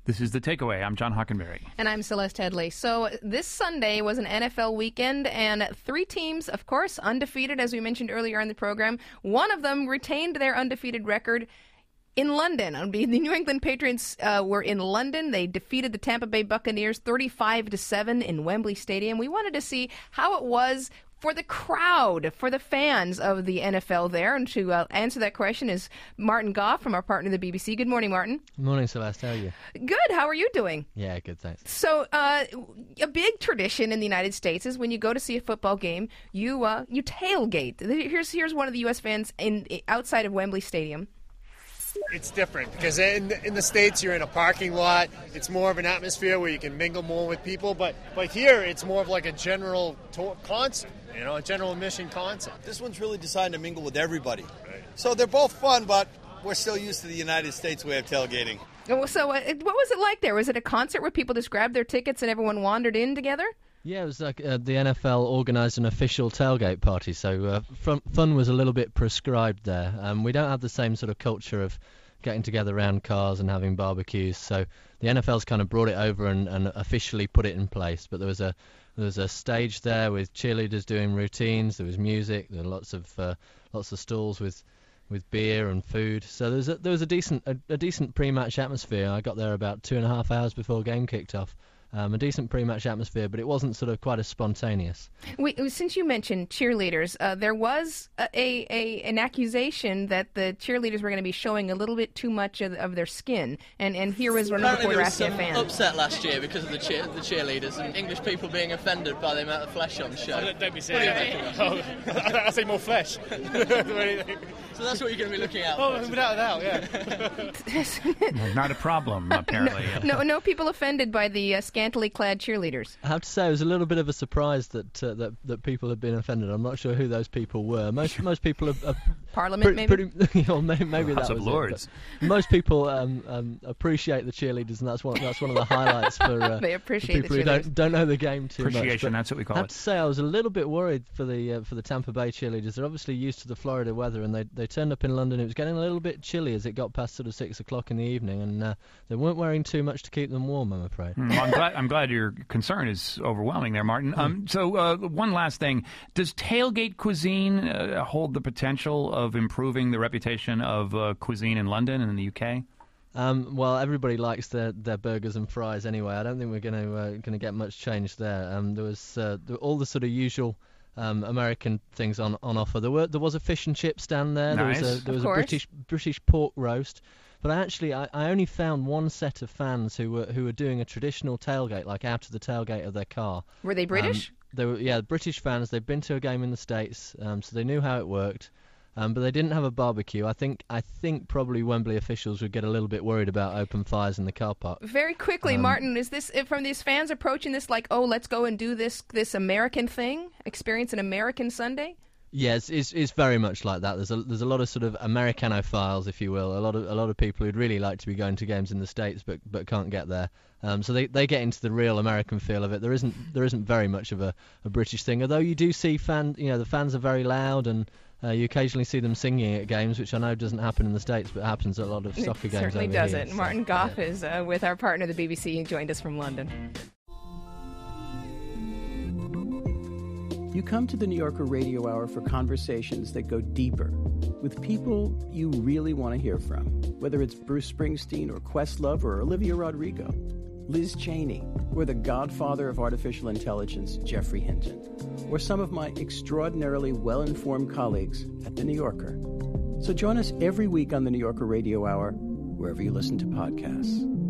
This is The Takeaway. I'm John Hockenberry. And I'm Celeste Headley. So this Sunday was an NFL weekend, and 3 teams, of course, undefeated, as we mentioned earlier in the program. One of them retained their undefeated record in London. The New England Patriots were in London. They defeated the Tampa Bay Buccaneers 35-7 in Wembley Stadium. We wanted to see how it was for the crowd, for the fans of the NFL there. And to answer that question is Martin Goff from our partner, the BBC. Good morning, Martin. Good morning, Celeste. How are you? Good. How are you doing? Yeah, good, thanks. So a big tradition in the United States is when you go to see a football game, you tailgate. Here's one of the U.S. fans outside of Wembley Stadium. It's different because in the States you're in a parking lot. It's more of an atmosphere where you can mingle more with people. But here it's more of like a general concert, a general admission concert. This one's really designed to mingle with everybody. Right. So they're both fun, but we're still used to the United States way of tailgating. So what was it like there? Was it a concert where people just grabbed their tickets and everyone wandered in together? Yeah, it was like the NFL organised an official tailgate party, so fun was a little bit prescribed there. We don't have the same sort of culture of getting together around cars and having barbecues, so the NFL's kind of brought it over and officially put it in place. But there was a stage there with cheerleaders doing routines. There was music. There were lots of stalls with beer and food. So there was a decent pre-match atmosphere. I got there about 2.5 hours before game kicked off. A decent pre-match atmosphere, but it wasn't sort of quite as spontaneous. Since you mentioned cheerleaders, there was an accusation that the cheerleaders were going to be showing a little bit too much of their skin, and here was one of the reporter asking a fan. Upset last year because of the cheerleaders and English people being offended by the amount of flesh on show. Oh, don't be serious. I say more flesh. So that's what you're going to be looking at. Oh, without a doubt, yeah. Not a problem, apparently. No people offended by the scantily clad cheerleaders. I have to say, it was a little bit of a surprise that people had been offended. I'm not sure who those people were. Most people are Parliament, maybe maybe House that of was Lords. Most people appreciate the cheerleaders, and that's one of the highlights for they appreciate people the who don't know the game too much. Appreciation, that's what we call it. I have to say, I was a little bit worried for the Tampa Bay cheerleaders. They're obviously used to the Florida weather, and they turned up in London. It was getting a little bit chilly as it got past sort of 6 o'clock in the evening, and they weren't wearing too much to keep them warm, I'm afraid. I'm glad your concern is overwhelming there, Martin. So one last thing. Does tailgate cuisine hold the potential of improving the reputation of cuisine in London and in the UK? Well, everybody likes their burgers and fries anyway. I don't think we're going to get much change there. There was all the sort of usual American things on offer. There was a fish and chip stand there. Nice. There was a British pork roast. But I only found one set of fans who were doing a traditional tailgate, like out of the tailgate of their car. Were they British? They were British fans. They'd been to a game in the States, so they knew how it worked. But they didn't have a barbecue. I think probably Wembley officials would get a little bit worried about open fires in the car park. Very quickly, Martin, is this from these fans approaching this like, oh, let's go and do this American thing, experience an American Sunday? Yes, it's very much like that. There's a lot of sort of Americanophiles, if you will. A lot of people who'd really like to be going to games in the States but can't get there. So they get into the real American feel of it. There isn't very much of a British thing, although you do see the fans are very loud, and you occasionally see them singing at games, which I know doesn't happen in the States, but happens at a lot of soccer games over here. It certainly doesn't. So, Martin Goff is with our partner, the BBC. He joined us from London. You come to the New Yorker Radio Hour for conversations that go deeper with people you really want to hear from, whether it's Bruce Springsteen or Questlove or Olivia Rodrigo, Liz Cheney, or the godfather of artificial intelligence, Geoffrey Hinton, or some of my extraordinarily well-informed colleagues at The New Yorker. So join us every week on the New Yorker Radio Hour, wherever you listen to podcasts.